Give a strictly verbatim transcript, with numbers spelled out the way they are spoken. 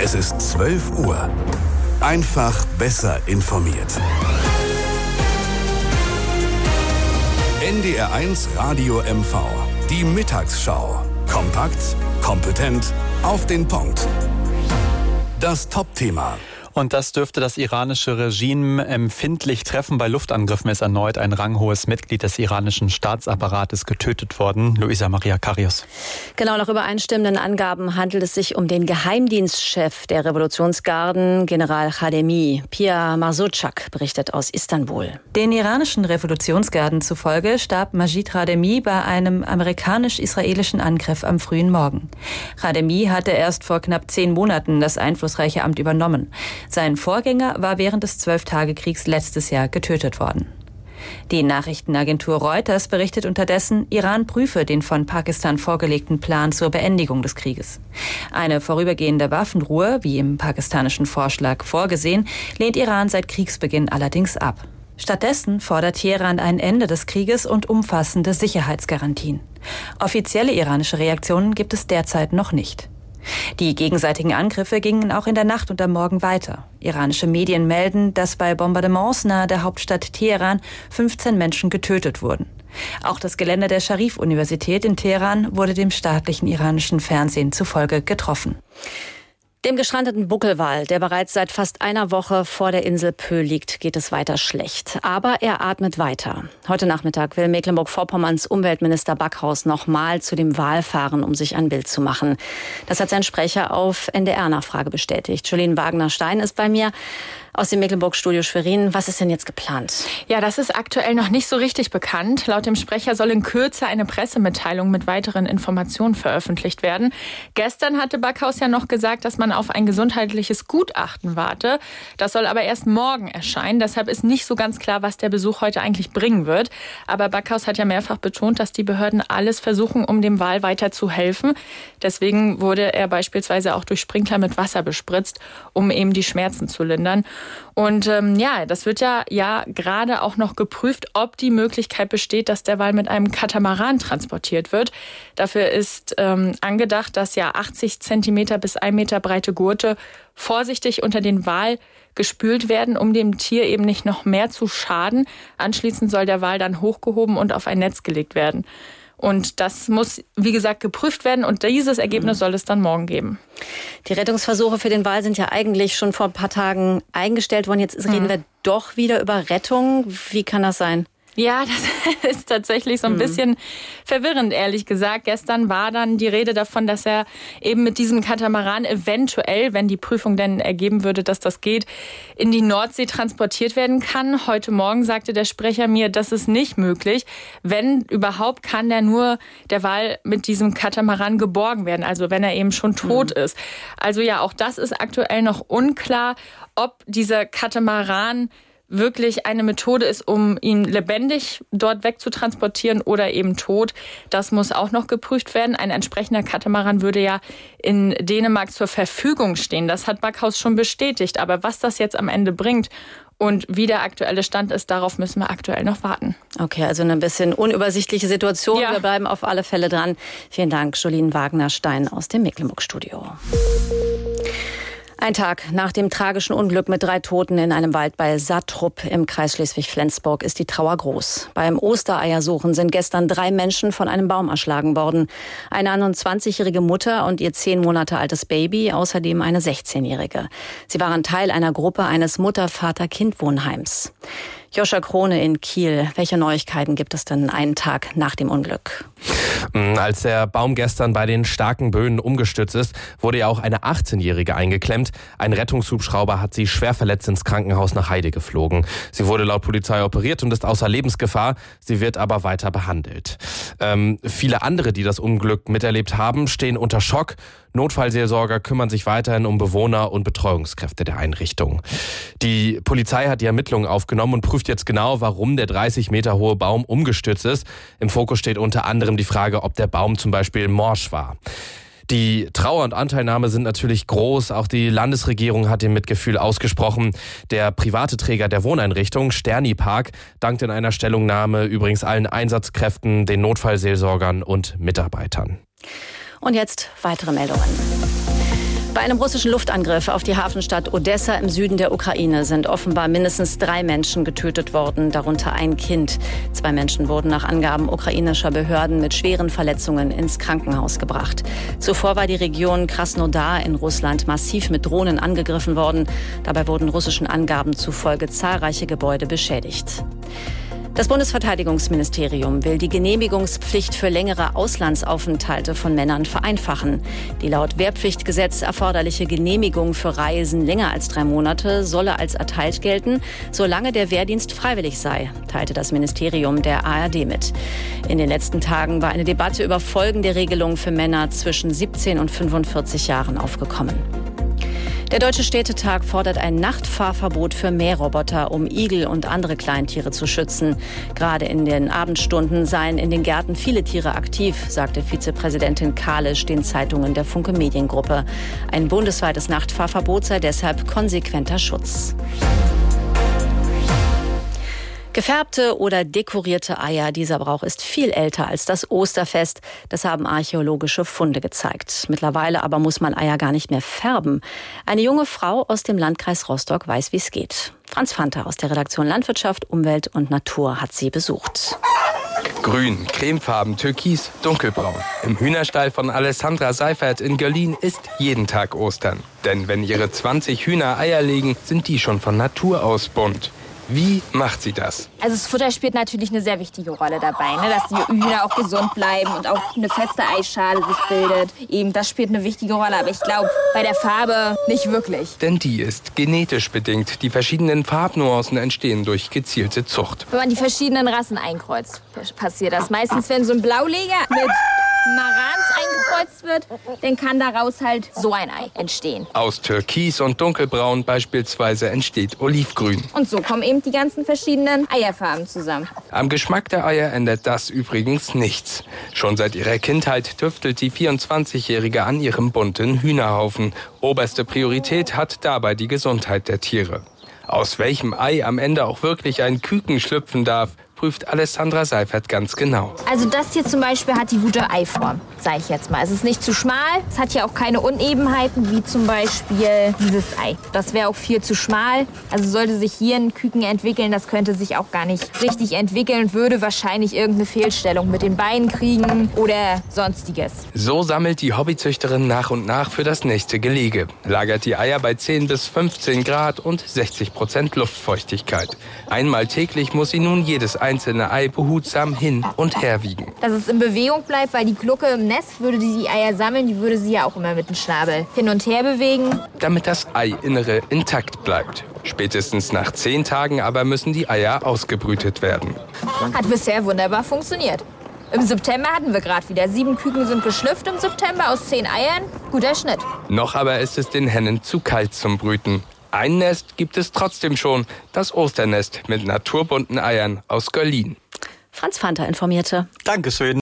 Es ist zwölf Uhr. Einfach besser informiert. N D R eins Radio M V. Die Mittagsschau. Kompakt, kompetent, auf den Punkt. Das Top-Thema. Und das dürfte das iranische Regime empfindlich treffen. Bei Luftangriffen ist erneut ein ranghohes Mitglied des iranischen Staatsapparates getötet worden. Luisa Maria Karius. Genau, nach übereinstimmenden Angaben handelt es sich um den Geheimdienstchef der Revolutionsgarden, General Khademi. Pia Marzochak berichtet aus Istanbul. Den iranischen Revolutionsgarden zufolge starb Majid Khademi bei einem amerikanisch-israelischen Angriff am frühen Morgen. Khademi hatte erst vor knapp zehn Monaten das einflussreiche Amt übernommen. Sein Vorgänger war während des Zwölftagekriegs letztes Jahr getötet worden. Die Nachrichtenagentur Reuters berichtet unterdessen, Iran prüfe den von Pakistan vorgelegten Plan zur Beendigung des Krieges. Eine vorübergehende Waffenruhe, wie im pakistanischen Vorschlag vorgesehen, lehnt Iran seit Kriegsbeginn allerdings ab. Stattdessen fordert Teheran ein Ende des Krieges und umfassende Sicherheitsgarantien. Offizielle iranische Reaktionen gibt es derzeit noch nicht. Die gegenseitigen Angriffe gingen auch in der Nacht und am Morgen weiter. Iranische Medien melden, dass bei Bombardements nahe der Hauptstadt Teheran fünfzehn Menschen getötet wurden. Auch das Gelände der Scharif-Universität in Teheran wurde dem staatlichen iranischen Fernsehen zufolge getroffen. Dem gestrandeten Buckelwal, der bereits seit fast einer Woche vor der Insel Pö liegt, geht es weiter schlecht. Aber er atmet weiter. Heute Nachmittag will Mecklenburg-Vorpommerns Umweltminister Backhaus nochmal zu dem Wal fahren, um sich ein Bild zu machen. Das hat sein Sprecher auf N D R-Nachfrage bestätigt. Jolene Wagner-Stein ist bei mir aus dem Mecklenburg-Studio Schwerin. Was ist denn jetzt geplant? Ja, das ist aktuell noch nicht so richtig bekannt. Laut dem Sprecher soll in Kürze eine Pressemitteilung mit weiteren Informationen veröffentlicht werden. Gestern hatte Backhaus ja noch gesagt, dass man auf ein gesundheitliches Gutachten warte. Das soll aber erst morgen erscheinen. Deshalb ist nicht so ganz klar, was der Besuch heute eigentlich bringen wird. Aber Backhaus hat ja mehrfach betont, dass die Behörden alles versuchen, um dem Wal weiter zu helfen. Deswegen wurde er beispielsweise auch durch Sprinkler mit Wasser bespritzt, um eben die Schmerzen zu lindern. Und ähm, ja, das wird ja, ja gerade auch noch geprüft, ob die Möglichkeit besteht, dass der Wal mit einem Katamaran transportiert wird. Dafür ist ähm, angedacht, dass ja achtzig Zentimeter bis ein Meter breite Gurte vorsichtig unter den Wal gespült werden, um dem Tier eben nicht noch mehr zu schaden. Anschließend soll der Wal dann hochgehoben und auf ein Netz gelegt werden. Und das muss, wie gesagt, geprüft werden. Und dieses Ergebnis soll es dann morgen geben. Die Rettungsversuche für den Wal sind ja eigentlich schon vor ein paar Tagen eingestellt worden. Jetzt reden mhm. wir doch wieder über Rettung. Wie kann das sein? Ja, das ist tatsächlich so ein bisschen verwirrend, ehrlich gesagt. Gestern war dann die Rede davon, dass er eben mit diesem Katamaran eventuell, wenn die Prüfung denn ergeben würde, dass das geht, in die Nordsee transportiert werden kann. Heute Morgen sagte der Sprecher mir, das ist nicht möglich. Wenn überhaupt, kann der nur, der Wal mit diesem Katamaran geborgen werden, also wenn er eben schon tot mhm. ist. Also ja, auch das ist aktuell noch unklar, ob dieser Katamaran wirklich eine Methode ist, um ihn lebendig dort wegzutransportieren oder eben tot. Das muss auch noch geprüft werden. Ein entsprechender Katamaran würde ja in Dänemark zur Verfügung stehen. Das hat Backhaus schon bestätigt. Aber was das jetzt am Ende bringt und wie der aktuelle Stand ist, darauf müssen wir aktuell noch warten. Okay, also eine bisschen unübersichtliche Situation. Ja. Wir bleiben auf alle Fälle dran. Vielen Dank, Jolene Wagner-Stein aus dem Mecklenburg-Studio. Ein Tag nach dem tragischen Unglück mit drei Toten in einem Wald bei Sattrup im Kreis Schleswig-Flensburg ist die Trauer groß. Beim Ostereiersuchen sind gestern drei Menschen von einem Baum erschlagen worden. Eine einundzwanzigjährige Mutter und ihr zehn Monate altes Baby, außerdem eine sechzehnjährige. Sie waren Teil einer Gruppe eines Mutter-Vater-Kind-Wohnheims. Joscha Krone in Kiel. Welche Neuigkeiten gibt es denn einen Tag nach dem Unglück? Als der Baum gestern bei den starken Böen umgestürzt ist, wurde ja auch eine achtzehnjährige eingeklemmt. Ein Rettungshubschrauber hat sie schwer verletzt ins Krankenhaus nach Heide geflogen. Sie wurde laut Polizei operiert und ist außer Lebensgefahr. Sie wird aber weiter behandelt. Ähm, viele andere, die das Unglück miterlebt haben, stehen unter Schock. Notfallseelsorger kümmern sich weiterhin um Bewohner und Betreuungskräfte der Einrichtung. Die Polizei hat die Ermittlungen aufgenommen und prüft jetzt genau, warum der dreißig Meter hohe Baum umgestürzt ist. Im Fokus steht unter anderem die Frage, ob der Baum zum Beispiel morsch war. Die Trauer und Anteilnahme sind natürlich groß. Auch die Landesregierung hat dem Mitgefühl ausgesprochen. Der private Träger der Wohneinrichtung, Sterni Park, dankt in einer Stellungnahme übrigens allen Einsatzkräften, den Notfallseelsorgern und Mitarbeitern. Und jetzt weitere Meldungen. Bei einem russischen Luftangriff auf die Hafenstadt Odessa im Süden der Ukraine sind offenbar mindestens drei Menschen getötet worden, darunter ein Kind. Zwei Menschen wurden nach Angaben ukrainischer Behörden mit schweren Verletzungen ins Krankenhaus gebracht. Zuvor war die Region Krasnodar in Russland massiv mit Drohnen angegriffen worden. Dabei wurden russischen Angaben zufolge zahlreiche Gebäude beschädigt. Das Bundesverteidigungsministerium will die Genehmigungspflicht für längere Auslandsaufenthalte von Männern vereinfachen. Die laut Wehrpflichtgesetz erforderliche Genehmigung für Reisen länger als drei Monate solle als erteilt gelten, solange der Wehrdienst freiwillig sei, teilte das Ministerium der A R D mit. In den letzten Tagen war eine Debatte über Folgen der Regelung für Männer zwischen siebzehn und fünfundvierzig Jahren aufgekommen. Der Deutsche Städtetag fordert ein Nachtfahrverbot für Mähroboter, um Igel und andere Kleintiere zu schützen. Gerade in den Abendstunden seien in den Gärten viele Tiere aktiv, sagte Vizepräsidentin Kalisch den Zeitungen der Funke Mediengruppe. Ein bundesweites Nachtfahrverbot sei deshalb konsequenter Schutz. Gefärbte oder dekorierte Eier, dieser Brauch ist viel älter als das Osterfest. Das haben archäologische Funde gezeigt. Mittlerweile aber muss man Eier gar nicht mehr färben. Eine junge Frau aus dem Landkreis Rostock weiß, wie es geht. Franz Fanta aus der Redaktion Landwirtschaft, Umwelt und Natur hat sie besucht. Grün, cremefarben, türkis, dunkelbraun. Im Hühnerstall von Alessandra Seifert in Görlin ist jeden Tag Ostern. Denn wenn ihre zwanzig Hühner Eier legen, sind die schon von Natur aus bunt. Wie macht sie das? Also das Futter spielt natürlich eine sehr wichtige Rolle dabei, ne? Dass die Hühner auch gesund bleiben und auch eine feste Eischale sich bildet. Eben, das spielt eine wichtige Rolle, aber ich glaube, bei der Farbe nicht wirklich. Denn die ist genetisch bedingt. Die verschiedenen Farbnuancen entstehen durch gezielte Zucht. Wenn man die verschiedenen Rassen einkreuzt, passiert das. Meistens, wenn so ein Blauleger mit Marans eingekreuzt wird, dann kann daraus halt so ein Ei entstehen. Aus Türkis und Dunkelbraun beispielsweise entsteht Olivgrün. Und so kommen eben die ganzen verschiedenen Eierfarben zusammen. Am Geschmack der Eier ändert das übrigens nichts. Schon seit ihrer Kindheit tüftelt die vierundzwanzigjährige an ihrem bunten Hühnerhaufen. Oberste Priorität hat dabei die Gesundheit der Tiere. Aus welchem Ei am Ende auch wirklich ein Küken schlüpfen darf, prüft Alessandra Seifert ganz genau. Also das hier zum Beispiel hat die gute Eiform, sage ich jetzt mal. Es ist nicht zu schmal, es hat hier auch keine Unebenheiten, wie zum Beispiel dieses Ei. Das wäre auch viel zu schmal. Also sollte sich hier ein Küken entwickeln, das könnte sich auch gar nicht richtig entwickeln, würde wahrscheinlich irgendeine Fehlstellung mit den Beinen kriegen oder sonstiges. So sammelt die Hobbyzüchterin nach und nach für das nächste Gelege. Lagert die Eier bei zehn bis fünfzehn Grad und sechzig Prozent Luftfeuchtigkeit. Einmal täglich muss sie nun jedes Ei einzelne Ei behutsam hin und her wiegen. Dass es in Bewegung bleibt, weil die Glucke im Nest würde die, die Eier sammeln, die würde sie ja auch immer mit dem Schnabel hin und her bewegen. Damit das Eiinnere intakt bleibt. Spätestens nach zehn Tagen aber müssen die Eier ausgebrütet werden. Hat bisher wunderbar funktioniert. Im September hatten wir gerade wieder. Sieben Küken sind geschlüpft im September aus zehn Eiern. Guter Schnitt. Noch aber ist es den Hennen zu kalt zum Brüten. Ein Nest gibt es trotzdem schon, das Osternest mit naturbunten Eiern aus Görlin. Franz Fanta informierte. Dankeschön.